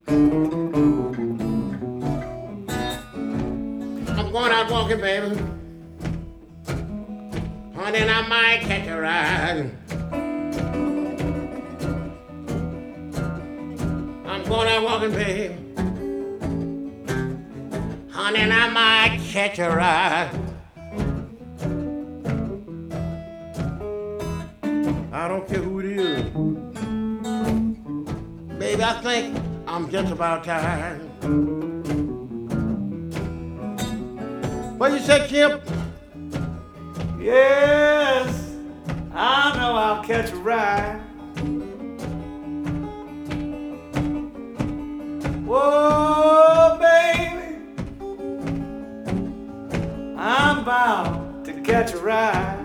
I'm going out walking, baby. Honey, and I might catch a ride. I'm going out walking, baby. Honey, and I might catch a ride. I don't care who it is. Baby, I think I'm just about tired. What you say, Kip? Yes, I know I'll catch a ride. Whoa, baby, I'm bound to catch a ride.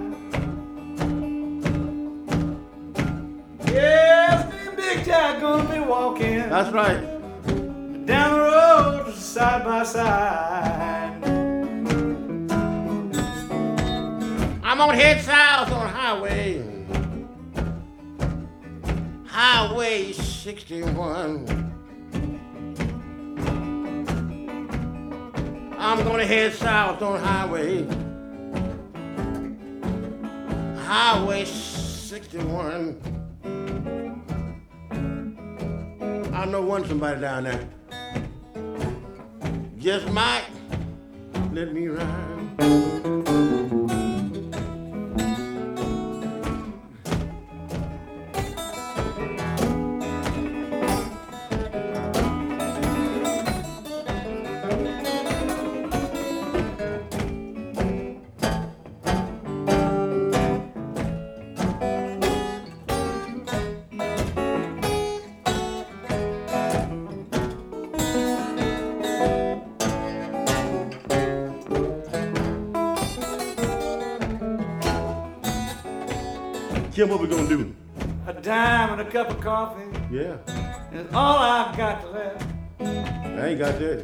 Yes, me and Big Jack gonna be walking. That's right. Down the road side by side. I'm gonna head south on Highway 61. I'm gonna head south on Highway 61. I know somebody down there. Just might let me ride. Kim, what we gonna do? A dime and a cup of coffee. Yeah. Is all I've got left. I ain't got that.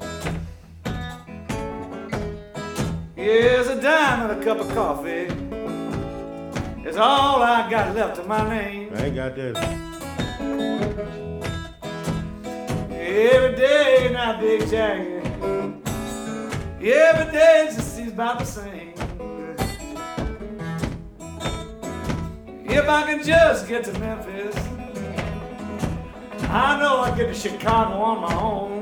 Yes, a dime and a cup of coffee. Is all I got left of my name. I ain't got that. Every day now, Big Jack. Every day just seems about the same. If I can just get to Memphis, I know I'll get to Chicago on my own.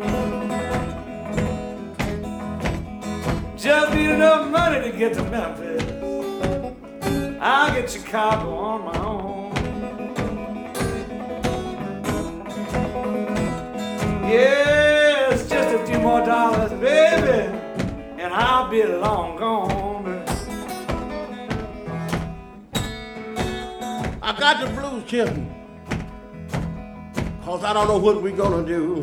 Just need enough money to get to Memphis. I'll get Chicago on my own. Yes, just a few more dollars, baby, and I'll be long gone. I got the blues, Kim, 'cause I don't know what we're gonna do.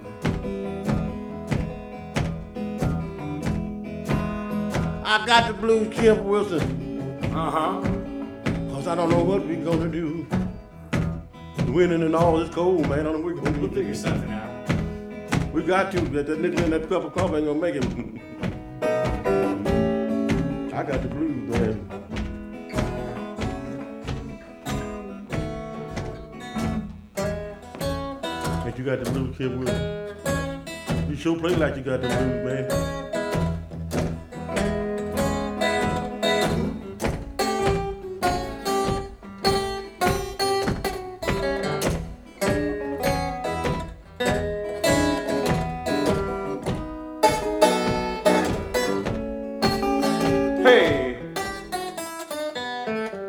I got the blues, Kim Wilson. 'Cause I don't know what we're gonna do. The winning and all is cold, man. I don't know what we're gonna do. We'll figure something out. We got to. That nickel in that cup of coffee ain't gonna make it. I got the blues, man. And you got the blues, Kid Wilson. You sure play like you got the blues, man. Hey,